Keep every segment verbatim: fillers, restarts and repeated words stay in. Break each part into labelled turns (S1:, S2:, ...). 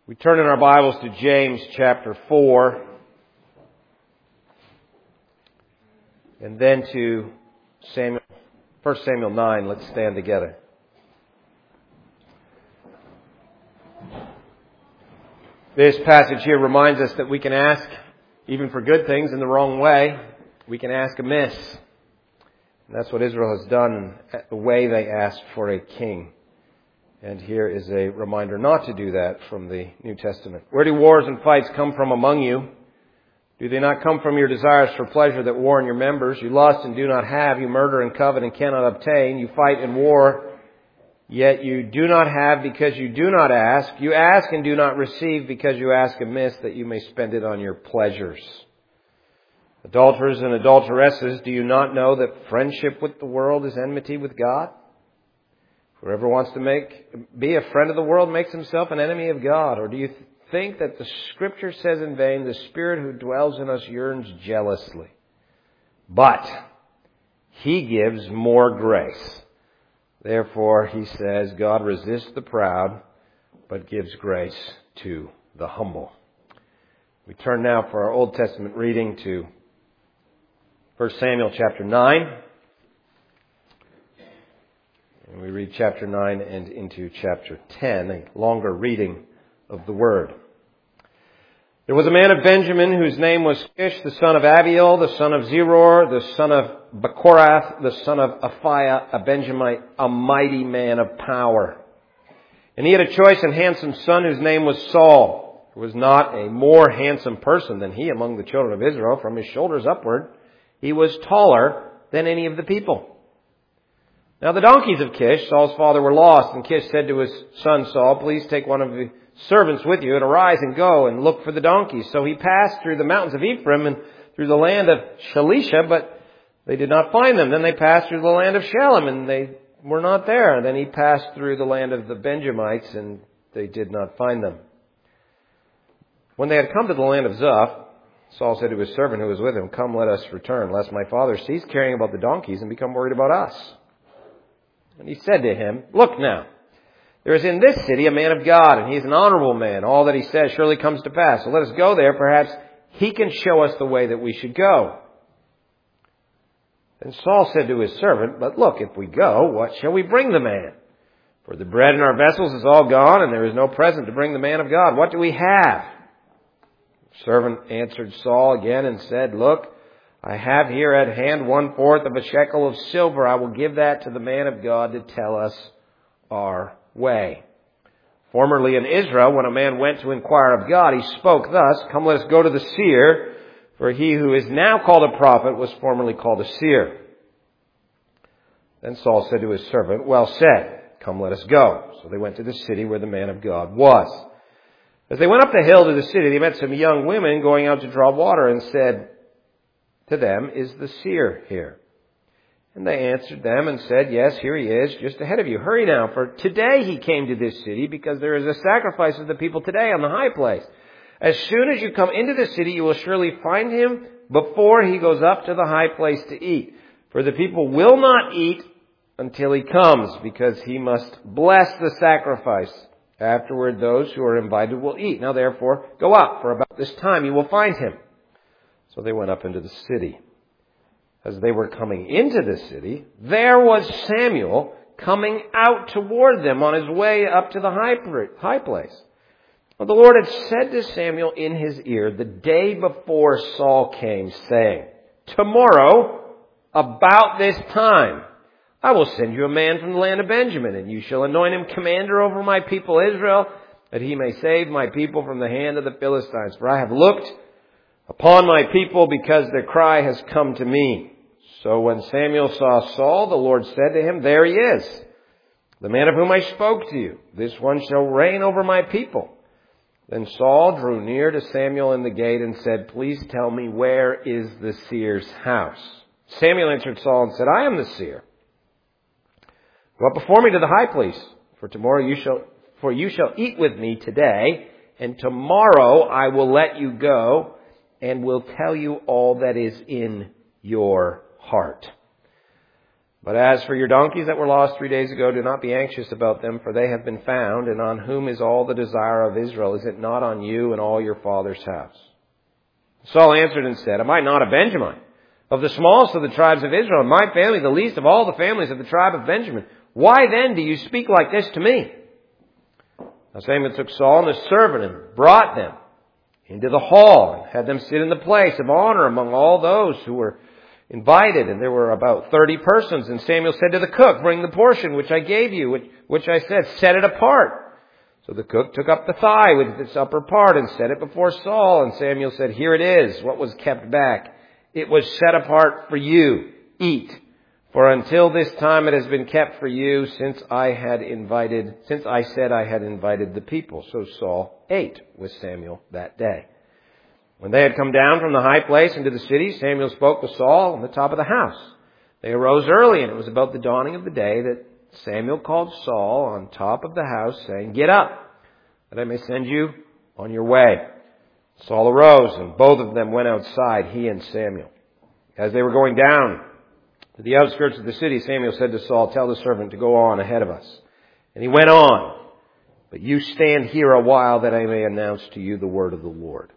S1: We turn in our Bibles to James chapter four, and then to Samuel, First Samuel nine. Let's stand together. This passage here reminds us that we can ask, even for good things, in the wrong way. We can ask amiss. And that's what Israel has done, the way they asked for a king. And here is a reminder not to do that from the New Testament. Where do wars and fights come from among you? Do they not come from your desires for pleasure that war in your members? You lust and do not have. You murder and covet and cannot obtain. You fight and war, yet you do not have because you do not ask. You ask and do not receive because you ask amiss, that you may spend it on your pleasures. Adulterers and adulteresses, do you not know that friendship with the world is enmity with God? Whoever wants to make be a friend of the world makes himself an enemy of God. Or do you think that the Scripture says in vain, the Spirit who dwells in us yearns jealously? But He gives more grace. Therefore, He says, God resists the proud, but gives grace to the humble. We turn now for our Old Testament reading to First Samuel chapter nine. And we read chapter nine and into chapter ten, a longer reading of the Word. There was a man of Benjamin whose name was Kish, the son of Abiel, the son of Zeror, the son of Bechorath, the son of Aphiah, a Benjamite, a mighty man of power. And he had a choice and handsome son whose name was Saul. There was not a more handsome person than he among the children of Israel. From his shoulders upward, he was taller than any of the people. Now the donkeys of Kish, Saul's father, were lost, and Kish said to his son Saul, please take one of the servants with you, and arise and go and look for the donkeys. So he passed through the mountains of Ephraim and through the land of Shalisha, but they did not find them. Then they passed through the land of Shalem, and they were not there. And then he passed through the land of the Benjamites, and they did not find them. When they had come to the land of Zuph, Saul said to his servant who was with him, come, let us return, lest my father cease caring about the donkeys and become worried about us. And he said to him, look now, there is in this city a man of God, and he is an honorable man. All that he says surely comes to pass. So let us go there. Perhaps he can show us the way that we should go. Then Saul said to his servant, but look, if we go, what shall we bring the man? For the bread in our vessels is all gone, and there is no present to bring the man of God. What do we have? The servant answered Saul again and said, look, I have here at hand one fourth of a shekel of silver. I will give that to the man of God to tell us our way. Formerly in Israel, when a man went to inquire of God, he spoke thus, come, let us go to the seer, for he who is now called a prophet was formerly called a seer. Then Saul said to his servant, well said, come, let us go. So they went to the city where the man of God was. As they went up the hill to the city, they met some young women going out to draw water, and said to them, is the seer here? And they answered them and said, yes, here he is, just ahead of you. Hurry now, for today he came to this city, because there is a sacrifice of the people today on the high place. As soon as you come into the city, you will surely find him before he goes up to the high place to eat. For the people will not eat until he comes, because he must bless the sacrifice. Afterward, those who are invited will eat. Now therefore, go up, for about this time you will find him. So they went up into the city. As they were coming into the city, there was Samuel coming out toward them on his way up to the high place. Well, the Lord had said to Samuel in his ear the day before Saul came, saying, tomorrow, about this time, I will send you a man from the land of Benjamin, and you shall anoint him commander over my people Israel, that he may save my people from the hand of the Philistines. For I have looked upon my people, because their cry has come to me. So when Samuel saw Saul, the Lord said to him, there he is, the man of whom I spoke to you. This one shall reign over my people. Then Saul drew near to Samuel in the gate and said, please tell me, where is the seer's house? Samuel answered Saul and said, I am the seer. Go up before me to the high place, for tomorrow you shall, for you shall eat with me today, and tomorrow I will let you go, and will tell you all that is in your heart. But as for your donkeys that were lost three days ago, do not be anxious about them, for they have been found. And on whom is all the desire of Israel? Is it not on you and all your father's house? Saul answered and said, Am I not a Benjamin, of the smallest of the tribes of Israel, and my family the least of all the families of the tribe of Benjamin? Why then do you speak like this to me? Now Samuel took Saul and his servant and brought them into the hall and had them sit in the place of honor among all those who were invited. And there were about thirty persons. And Samuel said to the cook, Bring the portion which I gave you, which, which I said, set it apart. So the cook took up the thigh with its upper part and set it before Saul. And Samuel said, Here it is, what was kept back. It was set apart for you. Eat. For until this time it has been kept for you, since I had invited, since I said I had invited the people. So Saul ate with Samuel that day. When they had come down from the high place into the city, Samuel spoke with Saul on the top of the house. They arose early, and it was about the dawning of the day that Samuel called Saul on top of the house, saying, Get up, that I may send you on your way. Saul arose, and both of them went outside, he and Samuel. As they were going down to the outskirts of the city, Samuel said to Saul, Tell the servant to go on ahead of us. And he went on, But you stand here a while, that I may announce to you the word of the Lord.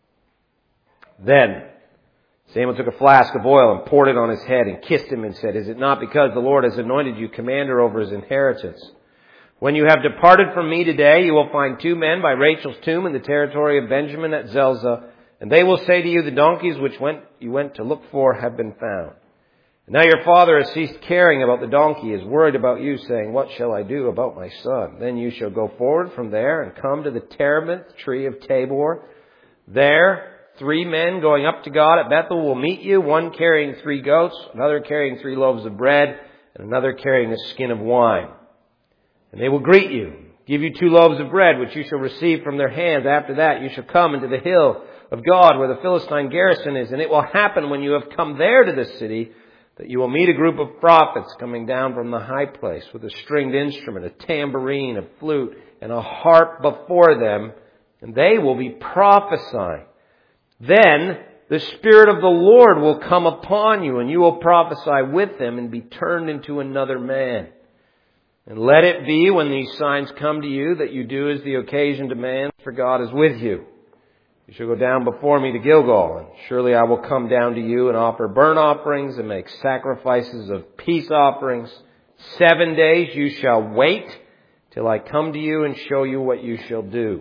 S1: Then Samuel took a flask of oil and poured it on his head and kissed him and said, Is it not because the Lord has anointed you commander over his inheritance? When you have departed from me today, you will find two men by Rachel's tomb in the territory of Benjamin at Zelzah, and they will say to you, The donkeys which went you went to look for have been found. And now your father has ceased caring about the donkey, is worried about you, saying, What shall I do about my son? Then you shall go forward from there and come to the terebinth tree of Tabor. There Three men going up to God at Bethel will meet you, one carrying three goats, another carrying three loaves of bread, and another carrying a skin of wine. And they will greet you, give you two loaves of bread, which you shall receive from their hands. After that you shall come into the hill of God, where the Philistine garrison is. And it will happen when you have come there to the city, that you will meet a group of prophets coming down from the high place with a stringed instrument, a tambourine, a flute, and a harp before them, and they will be prophesying. Then the Spirit of the Lord will come upon you, and you will prophesy with them and be turned into another man. And let it be when these signs come to you that you do as the occasion demands, for God is with you. You shall go down before me to Gilgal, and surely I will come down to you and offer burnt offerings and make sacrifices of peace offerings. Seven days you shall wait till I come to you and show you what you shall do.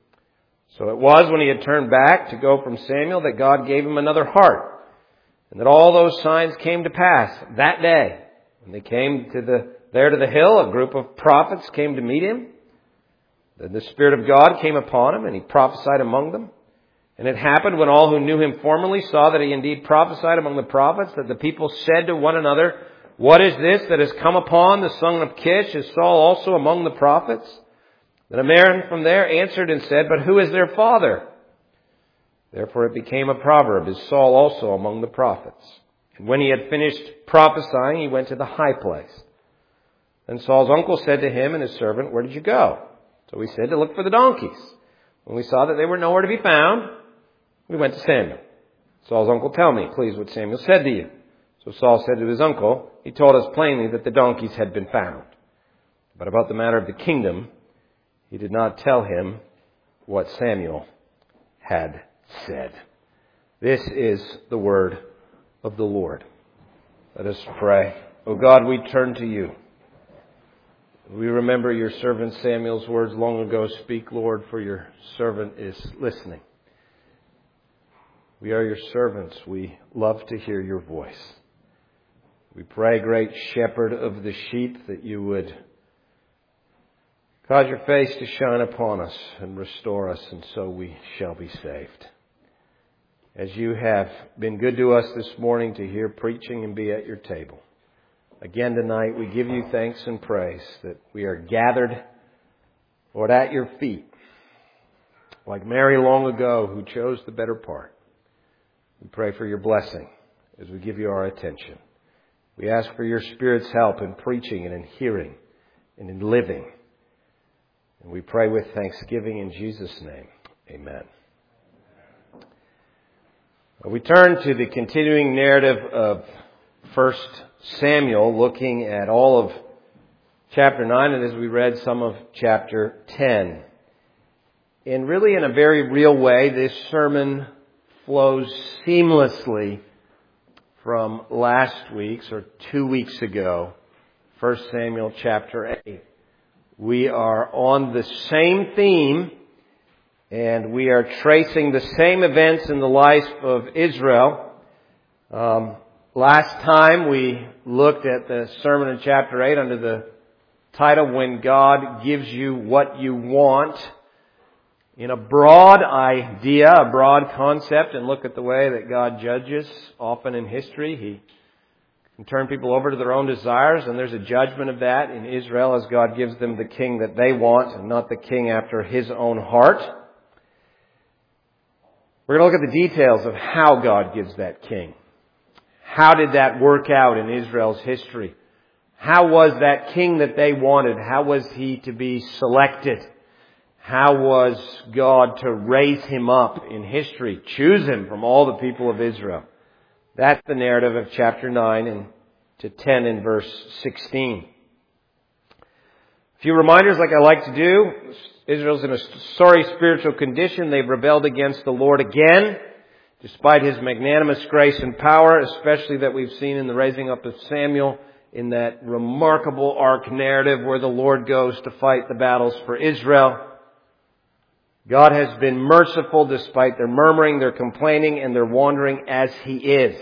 S1: So it was when he had turned back to go from Samuel that God gave him another heart, and that all those signs came to pass that day. When they came to the there to the hill, a group of prophets came to meet him. Then the Spirit of God came upon him, and he prophesied among them. And it happened when all who knew him formerly saw that he indeed prophesied among the prophets, that the people said to one another, What is this that has come upon the son of Kish? Is Saul also among the prophets? Then a man from there answered and said, But who is their father? Therefore it became a proverb, Is Saul also among the prophets? And when he had finished prophesying, he went to the high place. Then Saul's uncle said to him and his servant, Where did you go? So he said, To look for the donkeys. When we saw that they were nowhere to be found, we went to Samuel. Saul's uncle, Tell me, please, what Samuel said to you. So Saul said to his uncle, He told us plainly that the donkeys had been found. But about the matter of the kingdom, he did not tell him what Samuel had said. This is the word of the Lord. Let us pray. O God, we turn to you. We remember your servant Samuel's words long ago. Speak, Lord, for your servant is listening. We are your servants. We love to hear your voice. We pray, great shepherd of the sheep, that you would cause your face to shine upon us and restore us, and so we shall be saved. As you have been good to us this morning to hear preaching and be at your table. Again tonight, we give you thanks and praise that we are gathered, Lord, at your feet, like Mary long ago who chose the better part. We pray for your blessing as we give you our attention. We ask for your Spirit's help in preaching and in hearing and in living. And we pray with thanksgiving in Jesus' name. Amen. We turn to the continuing narrative of First Samuel, looking at all of chapter nine, and as we read some of chapter ten. And really in a very real way, this sermon flows seamlessly from last week's or two weeks ago, First Samuel chapter eight. We are on the same theme, and we are tracing the same events in the life of Israel. Um, last time we looked at the sermon in chapter eight under the title, When God Gives You What You Want, in a broad idea, a broad concept, and look at the way that God judges often in history. He can turn people over to their own desires, and there's a judgment of that in Israel as God gives them the king that they want and not the king after His own heart. We're going to look at the details of how God gives that king. How did that work out in Israel's history? How was that king that they wanted? How was he to be selected? How was God to raise him up in history, choose him from all the people of Israel? That's the narrative of chapter nine and to ten in verse sixteen. A few reminders like I like to do. Israel's in a sorry spiritual condition. They've rebelled against the Lord again, despite His magnanimous grace and power, especially that we've seen in the raising up of Samuel in that remarkable arc narrative where the Lord goes to fight the battles for Israel. God has been merciful despite their murmuring, their complaining, and their wandering as He is.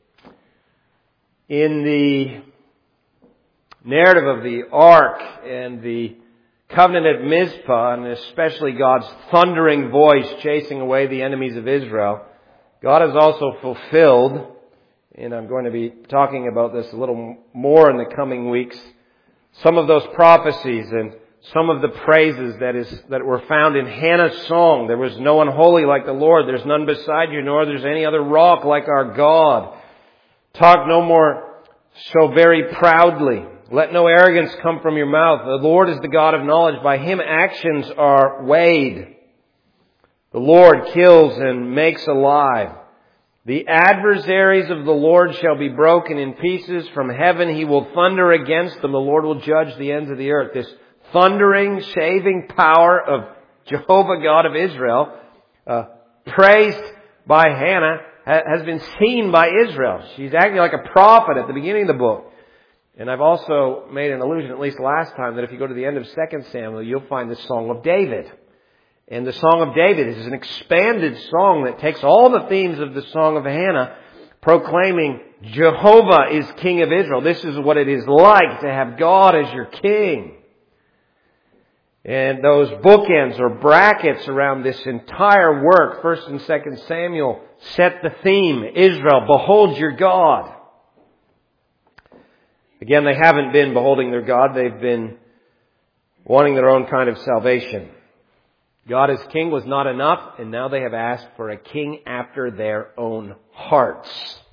S1: In the narrative of the ark and the covenant at Mizpah, and especially God's thundering voice chasing away the enemies of Israel, God has also fulfilled, and I'm going to be talking about this a little more in the coming weeks, some of those prophecies and some of the praises that is that were found in Hannah's song. There was no one holy like the Lord. There's none beside you, nor there's any other rock like our God. Talk no more so very proudly. Let no arrogance come from your mouth. The Lord is the God of knowledge. By Him actions are weighed. The Lord kills and makes alive. The adversaries of the Lord shall be broken in pieces. From heaven He will thunder against them. The Lord will judge the ends of the earth. This thundering, saving power of Jehovah God of Israel, uh, praised by Hannah, ha- has been seen by Israel. She's acting like a prophet at the beginning of the book. And I've also made an allusion, at least last time, that if you go to the end of Second Samuel, you'll find the Song of David. And the Song of David is an expanded song that takes all the themes of the Song of Hannah, proclaiming Jehovah is King of Israel. This is what it is like to have God as your King. And those bookends or brackets around this entire work, First and Second Samuel, set the theme, Israel, behold your God. Again, they haven't been beholding their God. They've been wanting their own kind of salvation. God as King was not enough, and now they have asked for a king after their own hearts.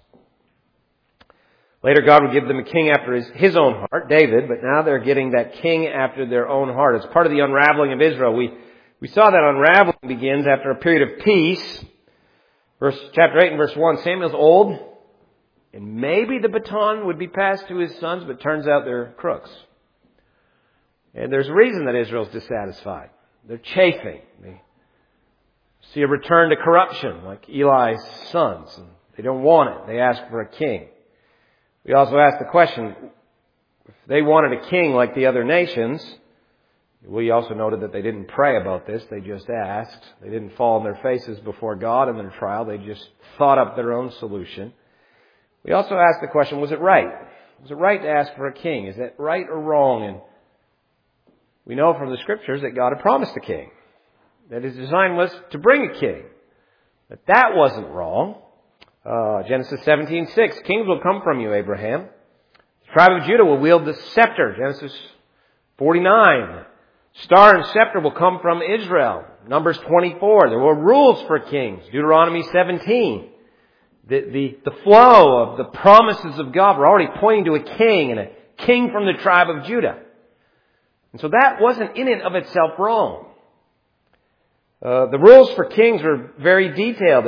S1: Later, God would give them a king after his, his own heart, David, but now they're getting that king after their own heart. It's part of the unraveling of Israel. We, we saw that unraveling begins after a period of peace. Verse, chapter eight and verse one, Samuel's old, and maybe the baton would be passed to his sons, but it turns out they're crooks. And there's a reason that Israel's dissatisfied. They're chafing. They see a return to corruption like Eli's sons. And they don't want it. They ask for a king. We also ask the question, if they wanted a king like the other nations, we also noted that they didn't pray about this. They just asked. They didn't fall on their faces before God in their trial. They just thought up their own solution. We also ask the question, was it right? Was it right to ask for a king? Is that right or wrong? And we know from the Scriptures that God had promised a king. That His design was to bring a king. But that wasn't wrong. Uh, Genesis seventeen six, kings will come from you, Abraham. The tribe of Judah will wield the scepter. Genesis forty-nine. Star and scepter will come from Israel. Numbers twenty-four. There were rules for kings. Deuteronomy seventeen. The, the, the flow of the promises of God were already pointing to a king, and a king from the tribe of Judah. And so that wasn't in and of itself wrong. Uh, the rules for kings were very detailed, and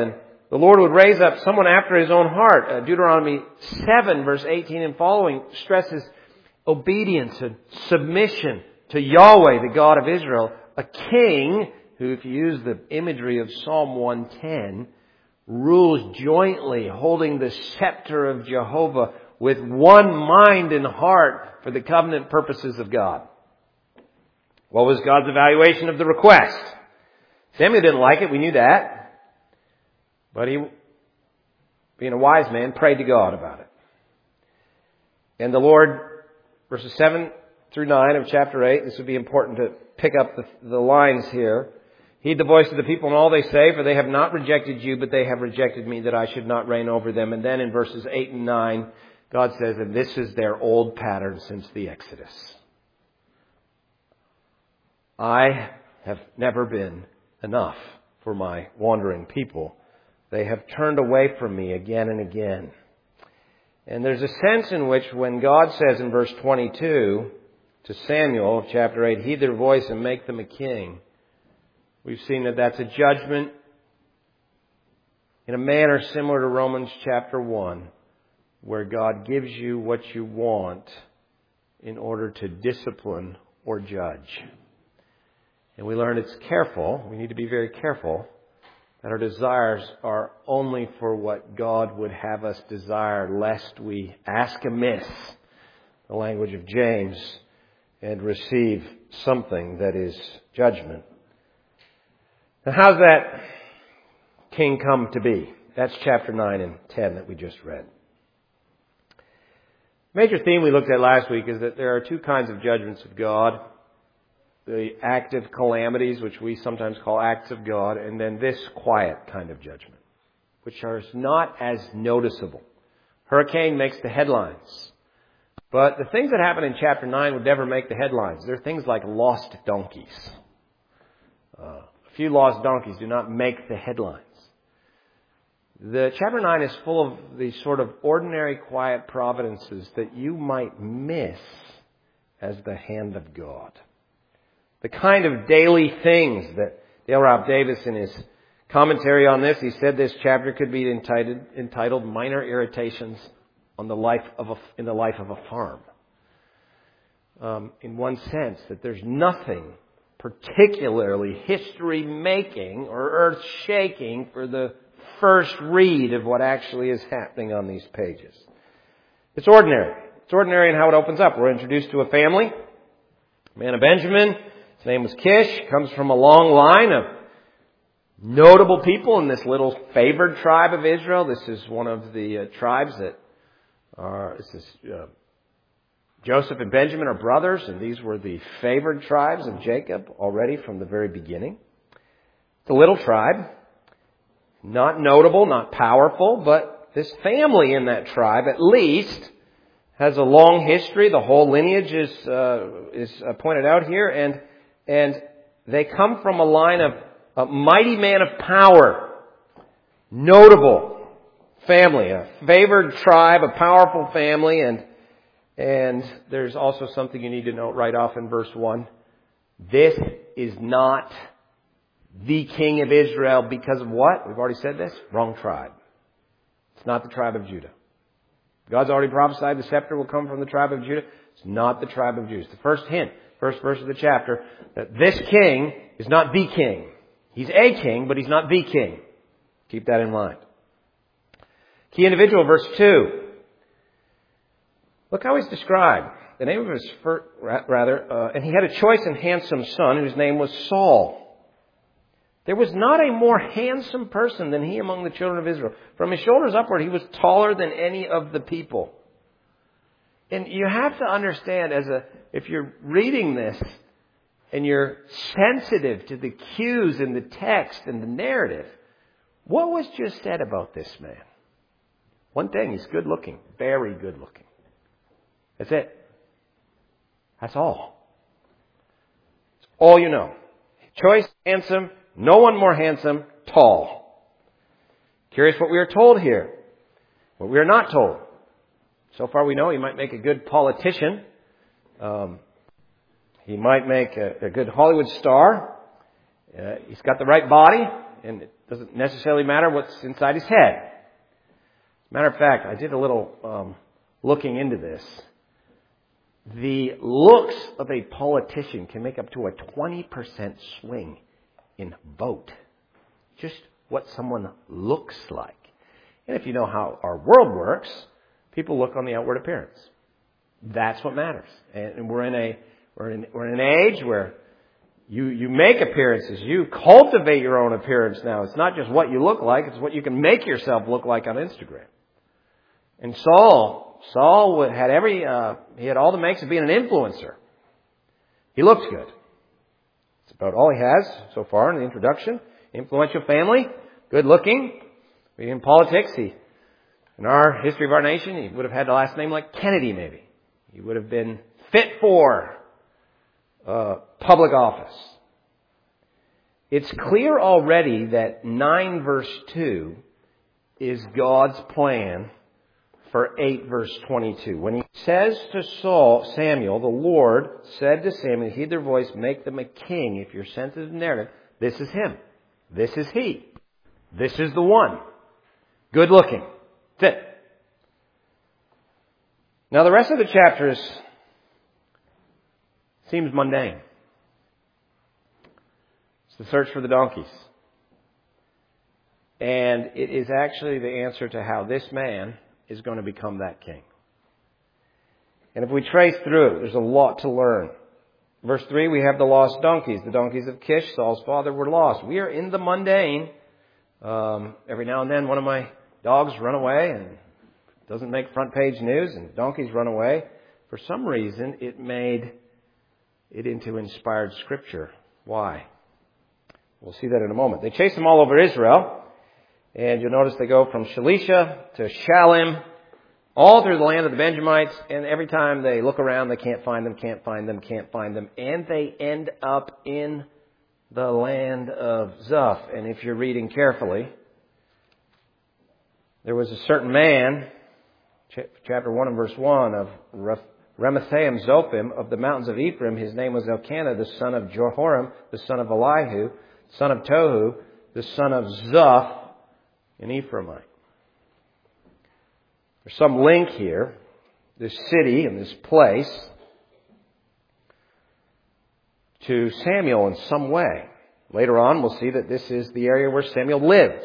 S1: the Lord would raise up someone after His own heart. Uh, Deuteronomy seven, verse eighteen and following, stresses obedience and submission to Yahweh, the God of Israel. A king who, if you use the imagery of Psalm one ten, rules jointly, holding the scepter of Jehovah with one mind and heart for the covenant purposes of God. What was God's evaluation of the request? Samuel didn't like it, we knew that. But he, being a wise man, prayed to God about it. And the Lord, verses seven through nine of chapter eight, this would be important to pick up the, the lines here. Heed the voice of the people and all they say, for they have not rejected you, but they have rejected me, that I should not reign over them. And then in verses eight and nine, God says, and this is their old pattern since the Exodus. I have never been enough for my wandering people. They have turned away from me again and again. And there's a sense in which when God says in verse twenty-two to Samuel of chapter eight, heed their voice and make them a king, we've seen that that's a judgment in a manner similar to Romans chapter one, where God gives you what you want in order to discipline or judge. And we learn it's careful, we need to be very careful, that our desires are only for what God would have us desire, lest we ask amiss, the language of James, and receive something that is judgment. Now, how's that king come to be? That's chapter nine and ten that we just read. Major theme we looked at last week is that there are two kinds of judgments of God. The active calamities, which we sometimes call acts of God, and then this quiet kind of judgment, which are not as noticeable. Hurricane makes the headlines. But the things that happen in chapter nine would never make the headlines. They're things like lost donkeys. Uh, a few lost donkeys do not make the headlines. The chapter nine is full of these sort of ordinary quiet providences that you might miss as the hand of God. The kind of daily things that Dale Ralph Davis, in his commentary on this, he said this chapter could be entitled, entitled Minor Irritations on the life of a, in the life of a farm. Um, in one sense, that there's nothing particularly history-making or earth-shaking for the first read of what actually is happening on these pages. It's ordinary. It's ordinary in how it opens up. We're introduced to a family, a man of Benjamin. His name was Kish. Comes from a long line of notable people in this little favored tribe of Israel. This is one of the uh, tribes that are, this is, uh, Joseph and Benjamin are brothers, and these were the favored tribes of Jacob already from the very beginning. It's a little tribe, not notable, not powerful, but this family in that tribe at least has a long history. The whole lineage is uh, is uh, pointed out here, and and they come from a line of a mighty man of power, notable family, a favored tribe, a powerful family, and and there's also something you need to note right off in verse one. This is not the king of Israel because of what? We've already said this. Wrong tribe. It's not the tribe of Judah. God's already prophesied the scepter will come from the tribe of Judah. It's not the tribe of Judah. It's the first hint, first verse of the chapter, that this king is not the king. He's a king, but he's not the king. Keep that in mind. Key individual, verse two. Look how he's described. The name of his first, rather, uh, and he had a choice and handsome son whose name was Saul. There was not a more handsome person than he among the children of Israel. From his shoulders upward, he was taller than any of the people. And you have to understand, as a if you're reading this and you're sensitive to the cues in the text and the narrative, what was just said about this man? One thing, he's good looking, very good looking. That's it. That's all. It's all you know. Choice, handsome, no one more handsome, tall. Curious what we are told here. What we are not told. So far we know he might make a good politician. Um, he might make a, a good Hollywood star. Uh, he's got the right body. and it doesn't necessarily matter what's inside his head. Matter of fact, I did a little um, looking into this. The looks of a politician can make up to a twenty percent swing in vote. Just what someone looks like. And if you know how our world works, people look on the outward appearance. That's what matters. And we're in a we're in we're in an age where you you make appearances. You cultivate your own appearance now. It's not just what you look like, it's what you can make yourself look like on Instagram. And Saul, Saul had every, uh, he had all the makes of being an influencer. He looked good. It's about all he has so far in the introduction. Influential family, good looking. In politics, he, in our history of our nation, he would have had the last name like Kennedy maybe. He would have been fit for uh, public office. It's clear already that nine verse two is God's plan for eight verse twenty-two. When he says to Saul, Samuel, the Lord said to Samuel, heed their voice, make them a king. If you're sensitive to the narrative, this is him. This is he. This is the one. Good looking. Fit. Now the rest of the chapters seems mundane. It's the search for the donkeys. And it is actually the answer to how this man is going to become that king. And if we trace through, there's a lot to learn. Verse three, we have the lost donkeys. The donkeys of Kish, Saul's father, were lost. We are in the mundane. Um, every now and then one of my dogs run away and doesn't make front page news, and donkeys run away. For some reason, it made it into inspired scripture. Why? We'll see that in a moment. They chase them all over Israel. And you'll notice they go from Shalisha to Shalim, all through the land of the Benjamites. And every time they look around, they can't find them, can't find them, can't find them. And they end up in the land of Zuph. And if you're reading carefully, there was a certain man, chapter one and verse one, of Ramathaim Zophim of the mountains of Ephraim. His name was Elkanah, the son of Jehoram, the son of Elihu, son of Tohu, the son of Zuph, an Ephraimite. There's some link here, this city and this place, to Samuel in some way. Later on, we'll see that this is the area where Samuel lived.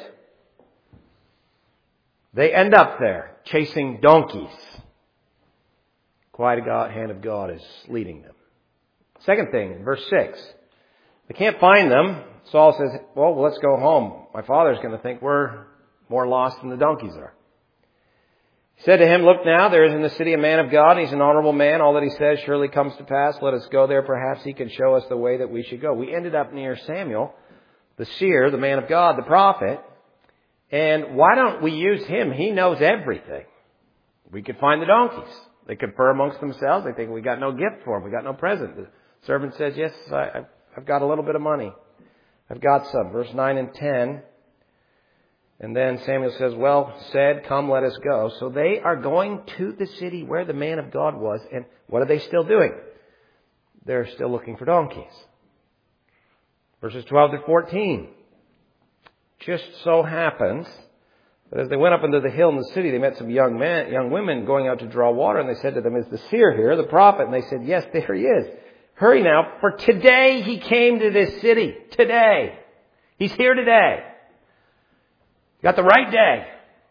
S1: They end up there, chasing donkeys. Quiet hand of God is leading them. Second thing, verse six. They can't find them. Saul says, well, let's go home. My father's going to think we're more lost than the donkeys are. He said to him, look now, there is in the city a man of God. He's an honorable man. All that he says surely comes to pass. Let us go there. Perhaps he can show us the way that we should go. We ended up near Samuel, the seer, the man of God, the prophet. And why don't we use him? He knows everything. We could find the donkeys. They confer amongst themselves. They think we got no gift for him. We got no present. The servant says, yes, I, I've got a little bit of money. I've got some. Verse nine and ten. And then Samuel says, well said, come, let us go. So they are going to the city where the man of God was. And what are they still doing? They're still looking for donkeys. Verses twelve to fourteen. Just so happens that as they went up into the hill in the city, they met some young men, young women going out to draw water. And they said to them, is the seer here, the prophet? And they said, yes, there he is. Hurry now, for today he came to this city. Today. He's here today. Got the right day.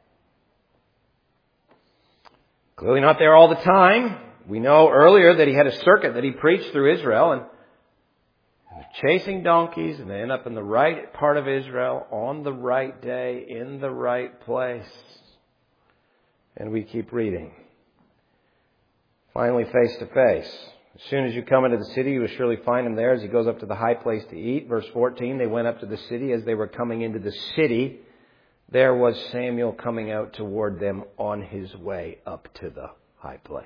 S1: Clearly not there all the time. We know earlier that he had a circuit that he preached through Israel, and they're chasing donkeys, and they end up in the right part of Israel on the right day in the right place. And we keep reading. Finally, face to face. As soon as you come into the city, you will surely find him there as he goes up to the high place to eat. Verse fourteen, they went up to the city. As they were coming into the city, there was Samuel coming out toward them on his way up to the high place.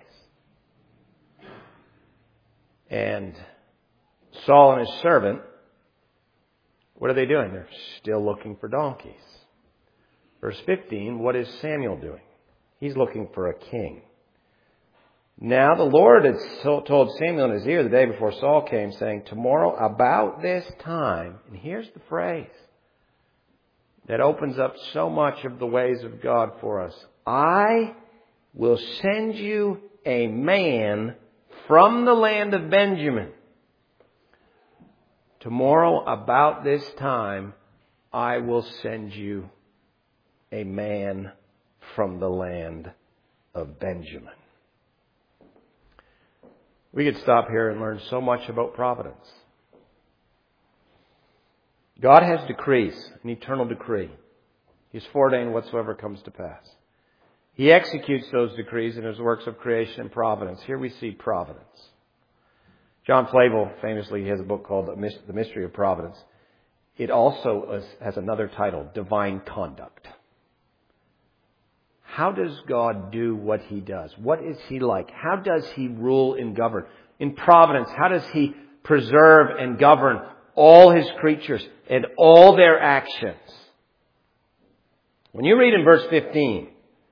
S1: And Saul and his servant, what are they doing? They're still looking for donkeys. Verse fifteen, what is Samuel doing? He's looking for a king. Now the Lord had told Samuel in his ear the day before Saul came, saying, tomorrow about this time, and here's the phrase, that opens up so much of the ways of God for us. I will send you a man from the land of Benjamin. Tomorrow, about this time, I will send you a man from the land of Benjamin. We could stop here and learn so much about providence. God has decrees, an eternal decree. He's foreordained whatsoever comes to pass. He executes those decrees in His works of creation and providence. Here we see providence. John Flavel famously has a book called The Mystery of Providence. It also has another title, Divine Conduct. How does God do what He does? What is He like? How does He rule and govern? In providence, how does He preserve and govern all His creatures and all their actions? When you read in verse fifteen,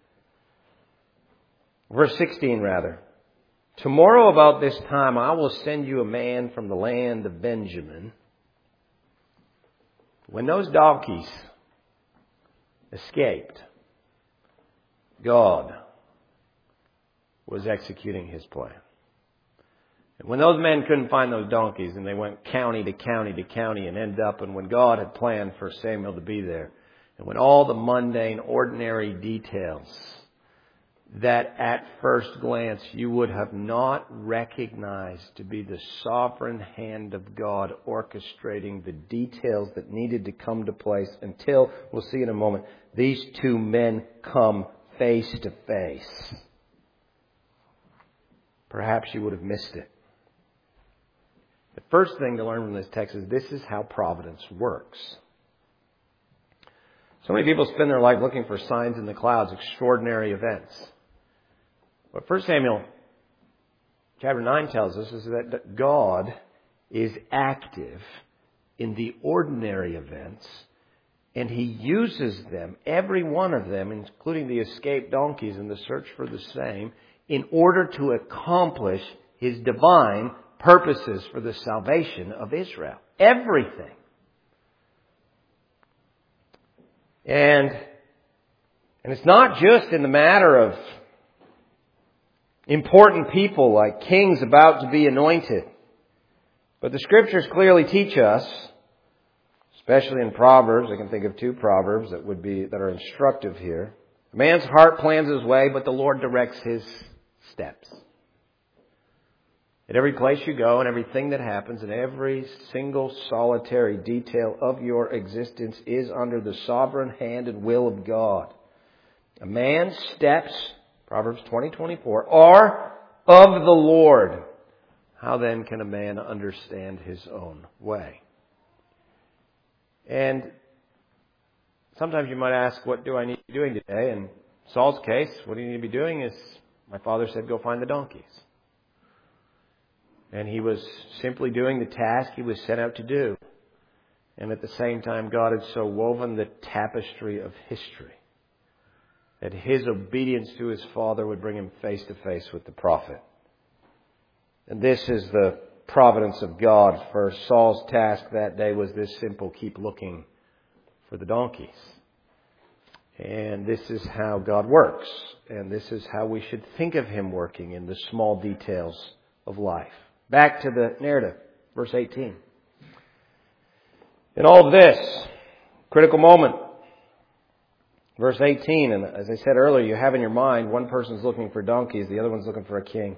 S1: verse sixteen rather, tomorrow about this time I will send you a man from the land of Benjamin. When those donkeys escaped, God was executing His plan. And when those men couldn't find those donkeys and they went county to county to county and ended up, and when God had planned for Samuel to be there, and when all the mundane, ordinary details that at first glance you would have not recognized to be the sovereign hand of God orchestrating the details that needed to come to place until, we'll see in a moment, these two men come face to face. Perhaps you would have missed it. The first thing to learn from this text is this is how providence works. So many people spend their life looking for signs in the clouds, extraordinary events. What First Samuel chapter nine tells us is that God is active in the ordinary events, and He uses them, every one of them, including the escaped donkeys and the search for the same, in order to accomplish His divine purposes for the salvation of Israel. Everything. And, and it's not just in the matter of important people like kings about to be anointed. But the Scriptures clearly teach us, especially in Proverbs, I can think of two Proverbs that would be, that are instructive here. A man's heart plans his way, but the Lord directs his steps. At every place you go and everything that happens and every single solitary detail of your existence is under the sovereign hand and will of God. A man's steps, Proverbs twenty twenty-four, are of the Lord. How then can a man understand his own way? And sometimes you might ask, what do I need to be doing today? In Saul's case, what do you need to be doing is, my father said, go find the donkeys. And he was simply doing the task he was set out to do. And at the same time, God had so woven the tapestry of history that his obedience to his father would bring him face to face with the prophet. And this is the providence of God. For Saul's task that day was this simple: keep looking for the donkeys. And this is how God works. And this is how we should think of Him working in the small details of life. Back to the narrative, verse eighteen. In all of this, critical moment. Verse eighteen, and as I said earlier, you have in your mind, one person's looking for donkeys, the other one's looking for a king.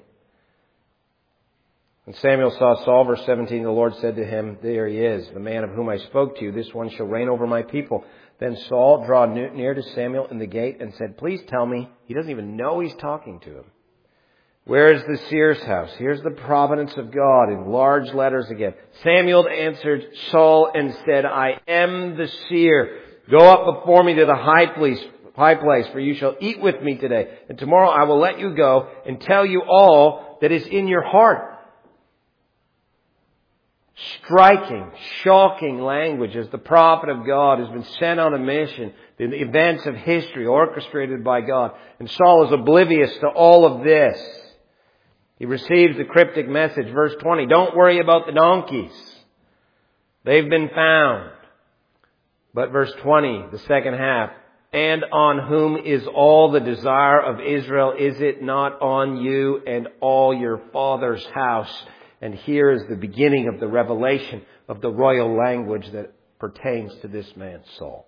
S1: When Samuel saw Saul, verse seventeen, the Lord said to him, there he is, the man of whom I spoke to you, this one shall reign over my people. Then Saul drew near to Samuel in the gate and said, please tell me, he doesn't even know he's talking to him. Where is the seer's house? Here's the providence of God in large letters again. Samuel answered Saul and said, I am the seer. Go up before me to the high place, high place, for you shall eat with me today. And tomorrow I will let you go and tell you all that is in your heart. Striking, shocking language as the prophet of God has been sent on a mission, the events of history orchestrated by God. And Saul is oblivious to all of this. He receives the cryptic message, verse twenty, don't worry about the donkeys. They've been found. But verse twenty, the second half, and on whom is all the desire of Israel? Is it not on you and all your father's house? And here is the beginning of the revelation of the royal language that pertains to this man, Saul.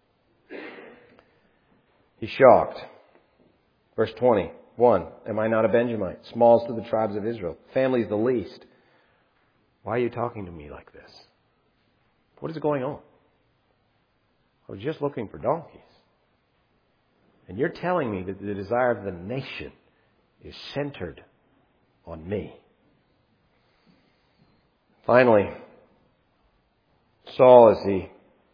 S1: He's shocked. Verse twenty-one, am I not a Benjamite, smallest of the tribes of Israel, family's the least? Why are you talking to me like this? What is going on? I was just looking for donkeys. And you're telling me that the desire of the nation is centered on me. Finally, Saul, as he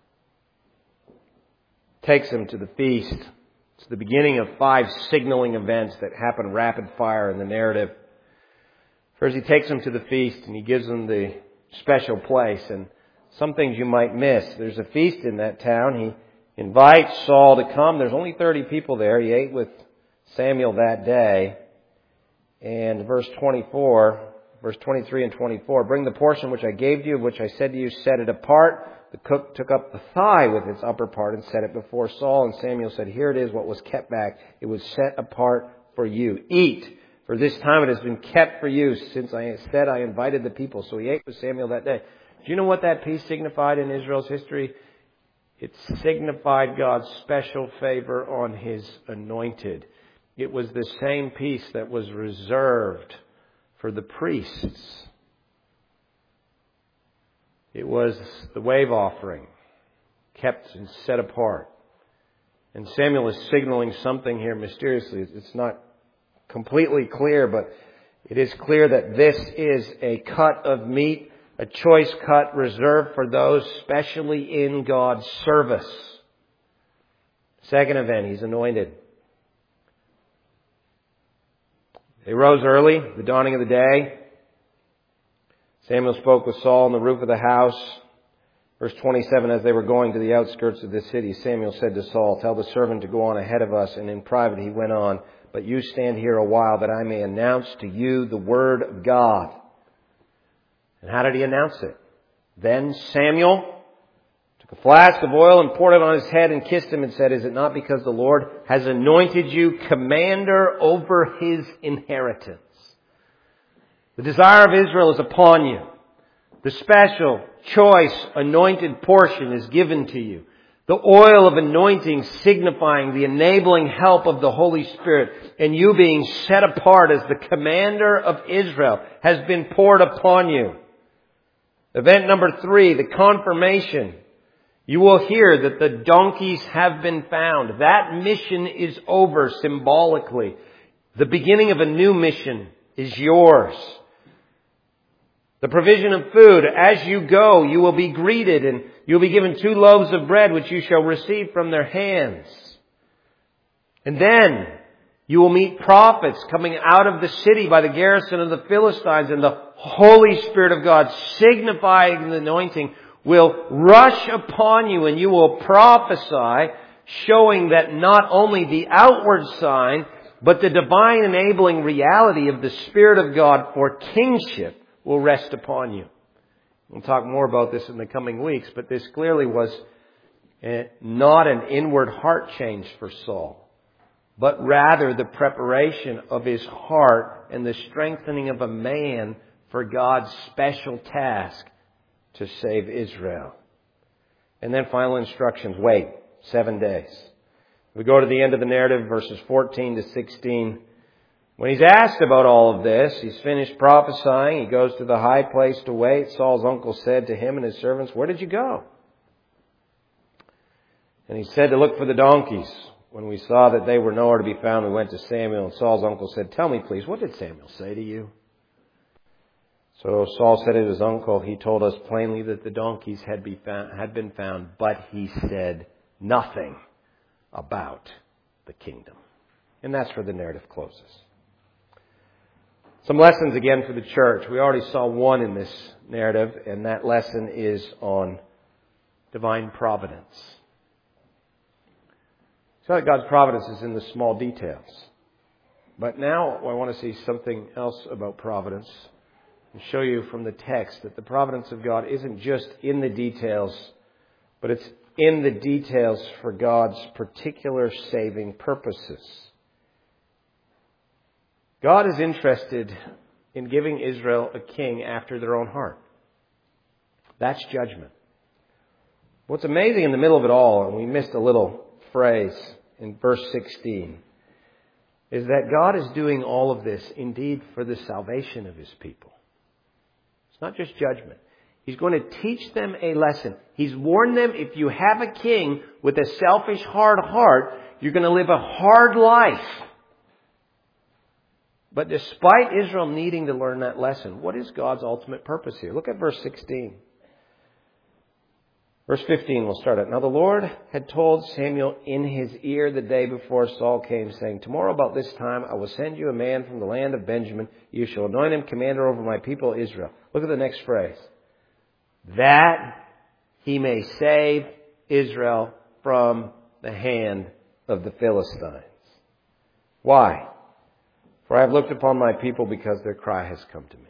S1: takes him to the feast, it's the beginning of five signaling events that happen rapid fire in the narrative. First, he takes him to the feast and he gives him the special place. And some things you might miss. There's a feast in that town. He invites Saul to come. There's only thirty people there. He ate with Samuel that day. And verse twenty-four, verse twenty-three and twenty-four, bring the portion which I gave to you, which I said to you, set it apart. The cook took up the thigh with its upper part and set it before Saul. And Samuel said, here it is, what was kept back. It was set apart for you. Eat, for this time it has been kept for you, since I said I invited the people. So he ate with Samuel that day. Do you know what that piece signified in Israel's history? It signified God's special favor on His anointed. It was the same piece that was reserved for the priests. It was the wave offering, kept and set apart. And Samuel is signaling something here mysteriously. It's not completely clear, but it is clear that this is a cut of meat, a choice cut reserved for those specially in God's service. Second event, he's anointed. They rose early, the dawning of the day. Samuel spoke with Saul on the roof of the house. Verse twenty-seven, as they were going to the outskirts of the city, Samuel said to Saul, tell the servant to go on ahead of us. And in private he went on, but you stand here a while that I may announce to you the word of God. And how did he announce it? Then Samuel took a flask of oil and poured it on his head and kissed him and said, is it not because the Lord has anointed you commander over His inheritance? The desire of Israel is upon you. The special, choice, anointed portion is given to you. The oil of anointing signifying the enabling help of the Holy Spirit, and you being set apart as the commander of Israel has been poured upon you. Event number three, the confirmation. You will hear that the donkeys have been found. That mission is over symbolically. The beginning of a new mission is yours. The provision of food. As you go, you will be greeted and you'll be given two loaves of bread which you shall receive from their hands. And then you will meet prophets coming out of the city by the garrison of the Philistines, and the Holy Spirit of God, signifying the anointing, will rush upon you and you will prophesy, showing that not only the outward sign, but the divine enabling reality of the Spirit of God for kingship will rest upon you. We'll talk more about this in the coming weeks, but this clearly was not an inward heart change for Saul, but rather the preparation of his heart and the strengthening of a man for God's special task to save Israel. And then final instructions, wait, seven days. We go to the end of the narrative, verses fourteen to sixteen. When he's asked about all of this, he's finished prophesying. He goes to the high place to wait. Saul's uncle said to him and his servants, where did you go? And he said to look for the donkeys. When we saw that they were nowhere to be found, we went to Samuel. And Saul's uncle said, tell me please, what did Samuel say to you? So Saul said to his uncle, he told us plainly that the donkeys had, be found, had been found, but he said nothing about the kingdom. And that's where the narrative closes. Some lessons again for the church. We already saw one in this narrative, and that lesson is on divine providence. So that God's providence is in the small details. But now I want to see something else about providence and show you from the text that the providence of God isn't just in the details, but it's in the details for God's particular saving purposes. God is interested in giving Israel a king after their own heart. That's judgment. What's amazing in the middle of it all, and we missed a little phrase in verse sixteen, is that God is doing all of this indeed for the salvation of His people. It's not just judgment. He's going to teach them a lesson. He's warned them, if you have a king with a selfish, hard heart, you're going to live a hard life. But despite Israel needing to learn that lesson, what is God's ultimate purpose here? Look at verse sixteen. Verse fifteen, we'll start it. Now the Lord had told Samuel in his ear the day before Saul came, saying, tomorrow about this time I will send you a man from the land of Benjamin. You shall anoint him commander over my people Israel. Look at the next phrase. That he may save Israel from the hand of the Philistines. Why? For I have looked upon my people because their cry has come to me.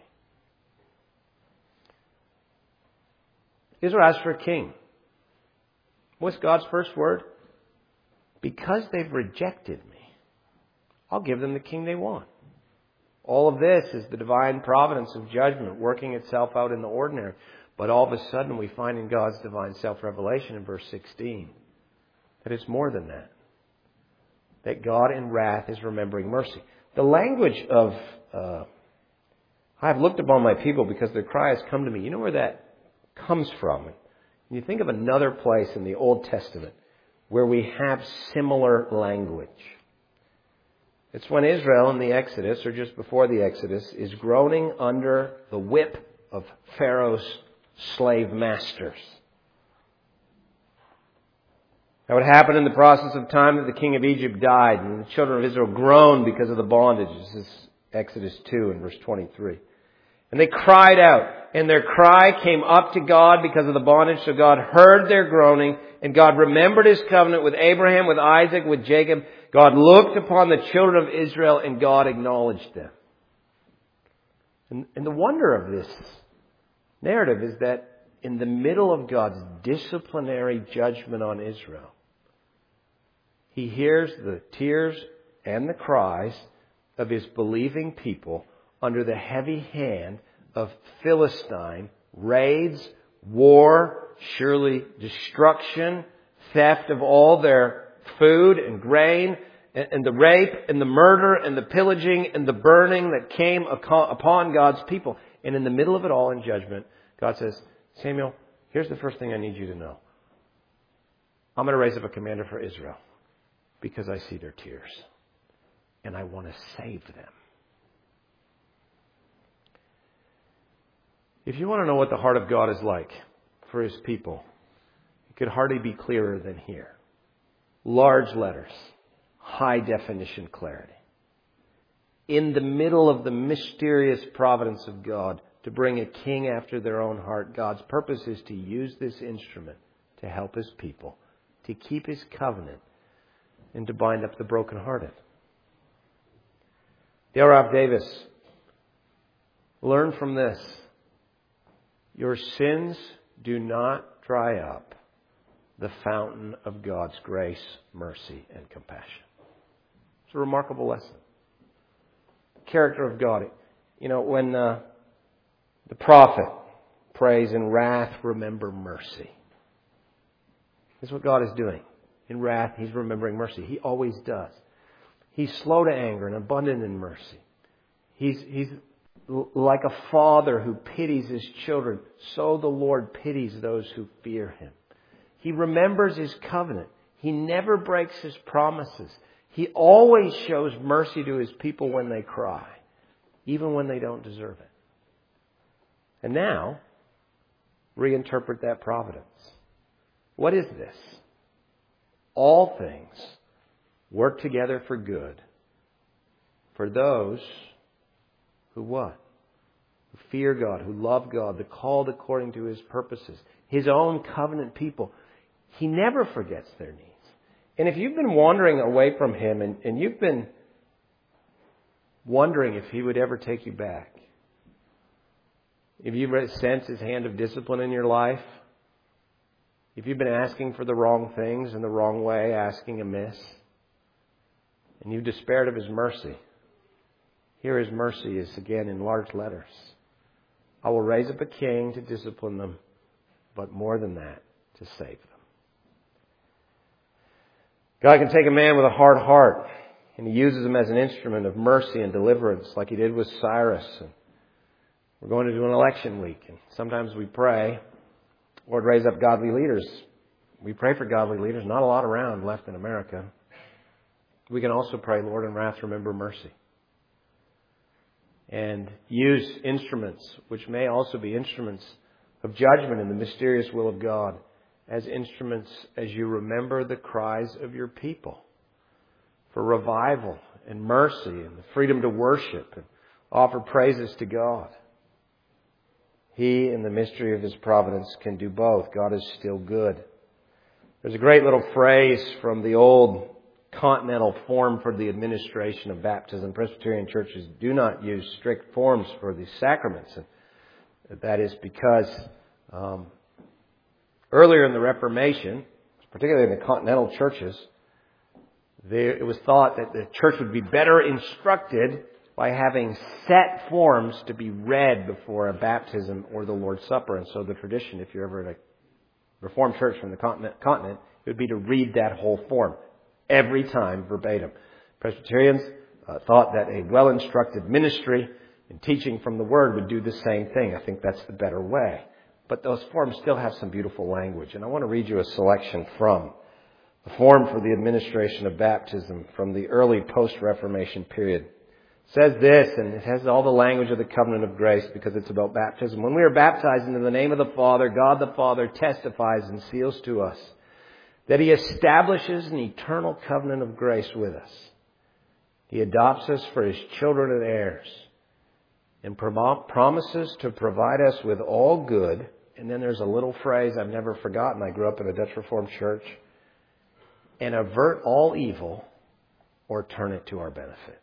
S1: Israel asked for a king. What's God's first word? Because they've rejected me, I'll give them the king they want. All of this is the divine providence of judgment working itself out in the ordinary. But all of a sudden we find in God's divine self-revelation in verse sixteen that it's more than that. That God in wrath is remembering mercy. The language of, uh, I have looked upon my people because their cry has come to me. You know where that comes from? You think of another place in the Old Testament where we have similar language. It's when Israel in the Exodus, or just before the Exodus, is groaning under the whip of Pharaoh's slave masters. That would happen in the process of time that the king of Egypt died and the children of Israel groaned because of the bondage. This is Exodus two and verse twenty-three. And they cried out, and their cry came up to God because of the bondage. So God heard their groaning, and God remembered His covenant with Abraham, with Isaac, with Jacob. God looked upon the children of Israel, and God acknowledged them. And, and the wonder of this narrative is that in the middle of God's disciplinary judgment on Israel, He hears the tears and the cries of His believing people under the heavy hand of Philistine raids, war, surely destruction, theft of all their food and grain, and, and the rape and the murder and the pillaging and the burning that came upon God's people. And in the middle of it all in judgment, God says, Samuel, here's the first thing I need you to know. I'm going to raise up a commander for Israel because I see their tears and I want to save them. If you want to know what the heart of God is like for His people, it could hardly be clearer than here. Large letters, high definition clarity. In the middle of the mysterious providence of God to bring a king after their own heart, God's purpose is to use this instrument to help His people, to keep His covenant, and to bind up the brokenhearted. Dale Ralph Davis, learn from this. Your sins do not dry up the fountain of God's grace, mercy, and compassion. It's a remarkable lesson. The character of God. You know, when uh, the prophet prays, in wrath, remember mercy. This is what God is doing. In wrath, He's remembering mercy. He always does. He's slow to anger and abundant in mercy. He's, he's like a father who pities his children, so the Lord pities those who fear Him. He remembers His covenant. He never breaks His promises. He always shows mercy to His people when they cry, even when they don't deserve it. And now, reinterpret that providence. What is this? All things work together for good for those who what? Who fear God, who love God, the called according to His purposes. His own covenant people. He never forgets their needs. And if you've been wandering away from Him and, and you've been wondering if He would ever take you back, if you've sensed His hand of discipline in your life, If you've been asking for the wrong things in the wrong way, asking amiss, and you've despaired of His mercy, here His mercy is again in large letters. I will raise up a king to discipline them, but more than that, to save them. God can take a man with a hard heart, and He uses him as an instrument of mercy and deliverance, like He did with Cyrus. And we're going to do an election week, and sometimes we pray, Lord, raise up godly leaders. We pray for godly leaders, not a lot around left in America. We can also pray, Lord, in wrath, remember mercy. And use instruments, which may also be instruments of judgment in the mysterious will of God, as instruments as you remember the cries of your people for revival and mercy and the freedom to worship and offer praises to God. He, in the mystery of His providence, can do both. God is still good. There's a great little phrase from the old continental form for the administration of baptism. Presbyterian churches do not use strict forms for the sacraments. And that is because um, earlier in the Reformation, particularly in the continental churches, there, it was thought that the church would be better instructed by having set forms to be read before a baptism or the Lord's Supper. And so the tradition, if you're ever at a Reformed church from the continent, continent, it would be to read that whole form every time verbatim. Presbyterians uh, thought that a well-instructed ministry in teaching from the Word would do the same thing. I think that's the better way. But those forms still have some beautiful language. And I want to read you a selection from the form for the administration of baptism from the early post-Reformation period. It says this, and it has all the language of the covenant of grace because it's about baptism. When we are baptized into the name of the Father, God the Father testifies and seals to us that He establishes an eternal covenant of grace with us. He adopts us for His children and heirs and prom- promises to provide us with all good. And then there's a little phrase I've never forgotten. I grew up in a Dutch Reformed church. And avert all evil or turn it to our benefit.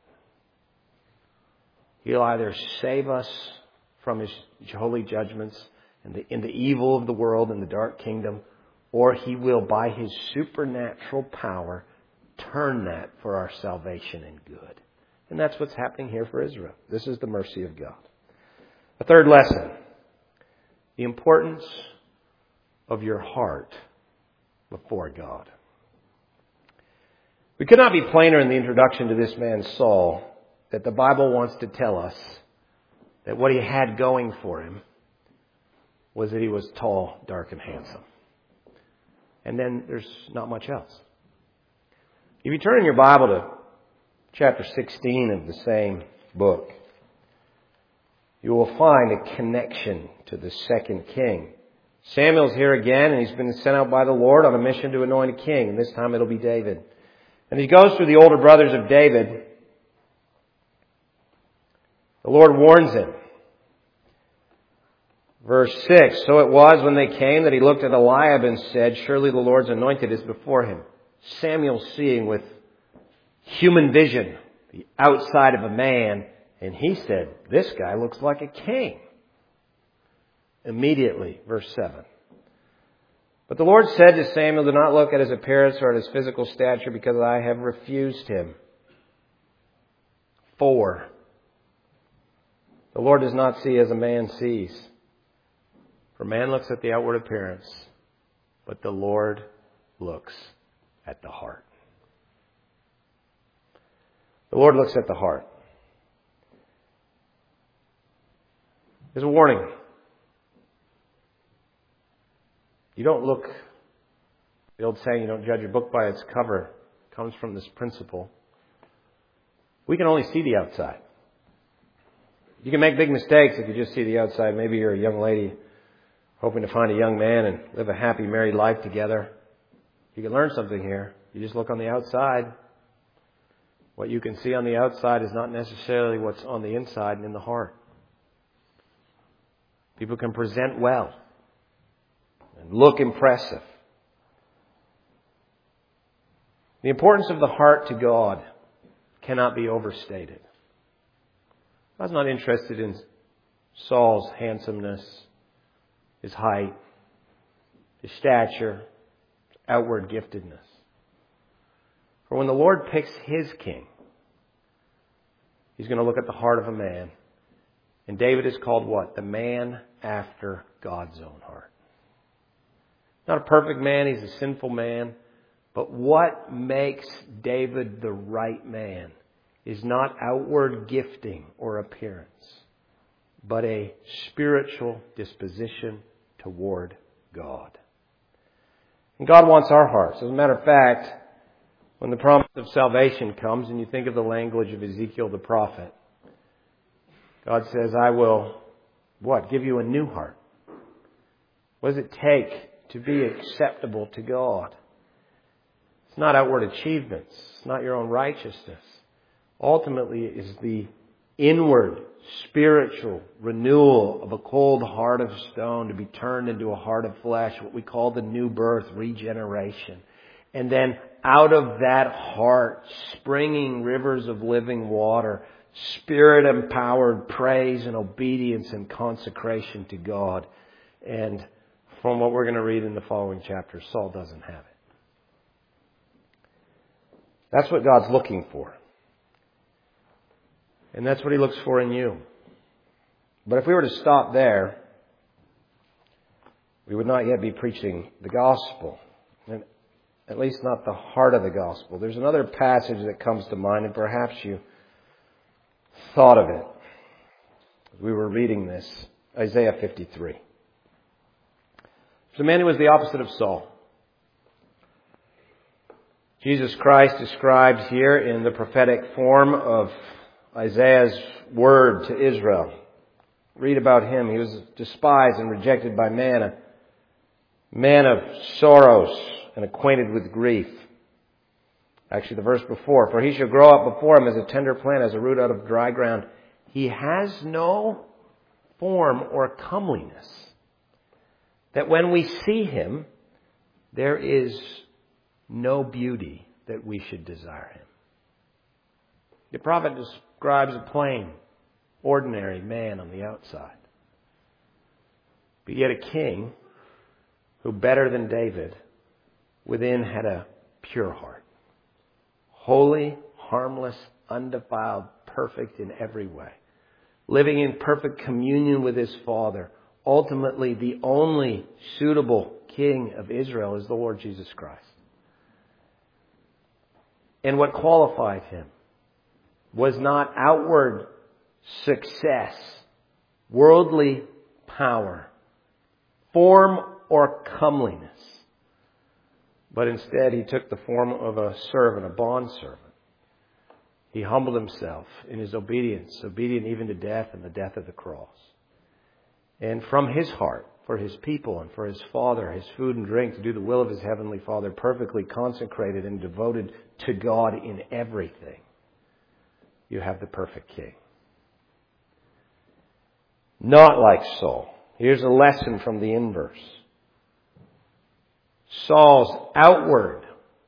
S1: He'll either save us from His holy judgments and the, in the evil of the world and the dark kingdom, or He will, by His supernatural power, turn that for our salvation and good. And that's what's happening here for Israel. This is the mercy of God. A third lesson. The importance of your heart before God. We could not be plainer in the introduction to this man Saul that the Bible wants to tell us that what he had going for him was that he was tall, dark, and handsome. And then there's not much else. If you turn in your Bible to chapter sixteen of the same book, you will find a connection to the second king. Samuel's here again, and he's been sent out by the Lord on a mission to anoint a king, and this time it'll be David. And he goes through the older brothers of David. The Lord warns him. Verse six, so it was when they came that he looked at Eliab and said, surely the Lord's anointed is before him. Samuel's seeing with human vision the outside of a man, and he said, this guy looks like a king. Immediately, verse seven. But the Lord said to Samuel, do not look at his appearance or at his physical stature, because I have refused him. Four. The Lord does not see as a man sees. For man looks at the outward appearance, but the Lord looks at the heart. The Lord looks at the heart. There's a warning. You don't look, the old saying, you don't judge a book by its cover, comes from this principle. We can only see the outside. You can make big mistakes if you just see the outside. Maybe you're a young lady hoping to find a young man and live a happy married life together. You can learn something here. You just look on the outside. What you can see on the outside is not necessarily what's on the inside and in the heart. People can present well and look impressive. The importance of the heart to God cannot be overstated. I was not interested in Saul's handsomeness, his height, to stature, to outward giftedness. For when the Lord picks His king, He's going to look at the heart of a man. And David is called what? The man after God's own heart. Not a perfect man, he's a sinful man. But what makes David the right man is not outward gifting or appearance, but a spiritual disposition toward God. And God wants our hearts. As a matter of fact, when the promise of salvation comes, and you think of the language of Ezekiel the prophet, God says, I will, what? Give you a new heart. What does it take to be acceptable to God? It's not outward achievements. It's not your own righteousness. Ultimately, it is the inward, spiritual renewal of a cold heart of stone to be turned into a heart of flesh, what we call the new birth, regeneration. And then out of that heart, springing rivers of living water, Spirit-empowered praise and obedience and consecration to God. And from what we're going to read in the following chapters, Saul doesn't have it. That's what God's looking for. And that's what He looks for in you. But if we were to stop there, we would not yet be preaching the gospel. And at least not the heart of the gospel. There's another passage that comes to mind, and perhaps you thought of it as we were reading this. Isaiah fifty-three. There's a man who was the opposite of Saul. Jesus Christ described here in the prophetic form of Isaiah's word to Israel. Read about him. He was despised and rejected by man, a man of sorrows and acquainted with grief. Actually, the verse before, for he shall grow up before him as a tender plant, as a root out of dry ground. He has no form or comeliness, that when we see him, there is no beauty that we should desire him. The prophet describes a plain, ordinary man on the outside, but yet a king who, better than David, within had a pure heart. Holy, harmless, undefiled, perfect in every way. Living in perfect communion with his Father. Ultimately, the only suitable King of Israel is the Lord Jesus Christ. And what qualified him was not outward success, worldly power, form or comeliness, but instead he took the form of a servant, a bondservant. He humbled himself in his obedience, obedient even to death and the death of the cross. And from his heart, for his people and for his Father, his food and drink, to do the will of his heavenly Father, perfectly consecrated and devoted to God in everything, you have the perfect King. Not like Saul. Here's a lesson from the inverse. Saul's outward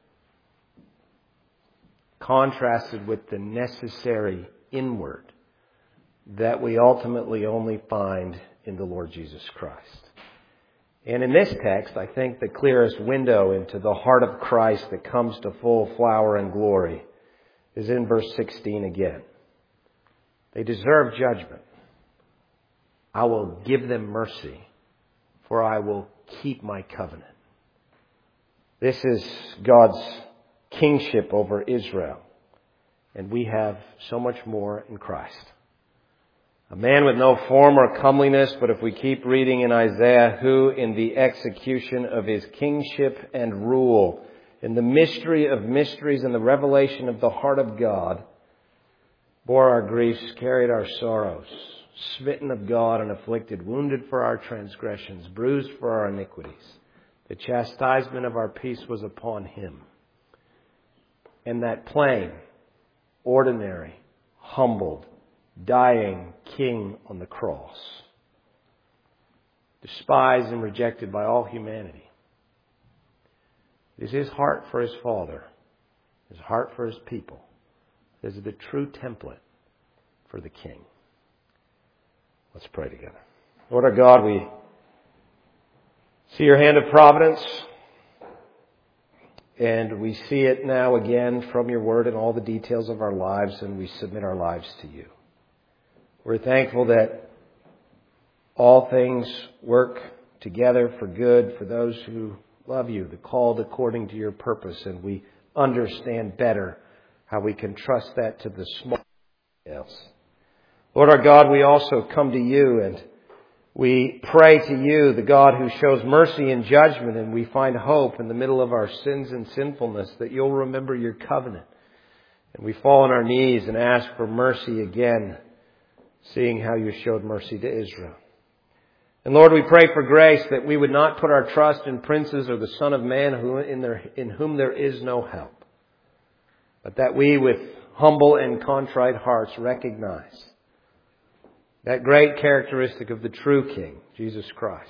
S1: contrasted with the necessary inward that we ultimately only find in the Lord Jesus Christ. And in this text, I think the clearest window into the heart of Christ that comes to full flower and glory is in verse sixteen again. They deserve judgment. I will give them mercy, for I will keep my covenant. This is God's kingship over Israel. And we have so much more in Christ. A man with no form or comeliness, but if we keep reading in Isaiah, who in the execution of his kingship and rule, in the mystery of mysteries and the revelation of the heart of God, bore our griefs, carried our sorrows, smitten of God and afflicted, wounded for our transgressions, bruised for our iniquities. The chastisement of our peace was upon him. And that plain, ordinary, humbled, dying King on the cross, despised and rejected by all humanity, it is his heart for his Father, his heart for his people. This is the true template for the King. Let's pray together. Lord our God, we See your hand of providence, and we see it now again from your word in all the details of our lives, and we submit our lives to you. We're thankful that all things work together for good for those who love you, the called according to your purpose, and we understand better how we can trust that to the small details. Lord our God, we also come to you and we pray to you, the God who shows mercy and judgment, and we find hope in the middle of our sins and sinfulness, that you'll remember your covenant. And we fall on our knees and ask for mercy again, seeing how you showed mercy to Israel. And Lord, we pray for grace that we would not put our trust in princes or the Son of Man who in, their, in whom there is no help, but that we with humble and contrite hearts recognize that great characteristic of the true King, Jesus Christ.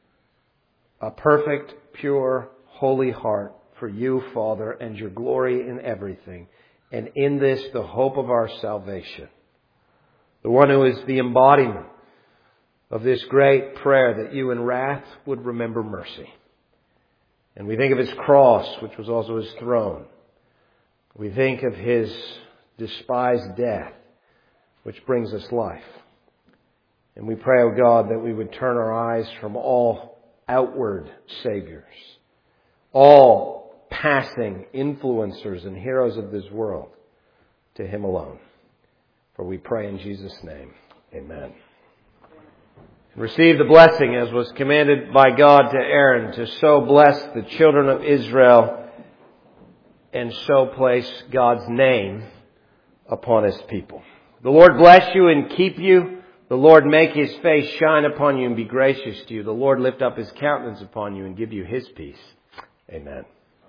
S1: A perfect, pure, holy heart for you, Father, and your glory in everything. And in this, the hope of our salvation. The one who is the embodiment of this great prayer that you in wrath would remember mercy. And we think of his cross, which was also his throne. We think of his despised death, which brings us life. And we pray, O God, that we would turn our eyes from all outward saviors, all passing influencers and heroes of this world, to him alone. For we pray in Jesus' name. Amen. Receive the blessing as was commanded by God to Aaron, to so bless the children of Israel and so place God's name upon his people. The Lord bless you and keep you. The Lord make his face shine upon you and be gracious to you. The Lord lift up his countenance upon you and give you his peace. Amen.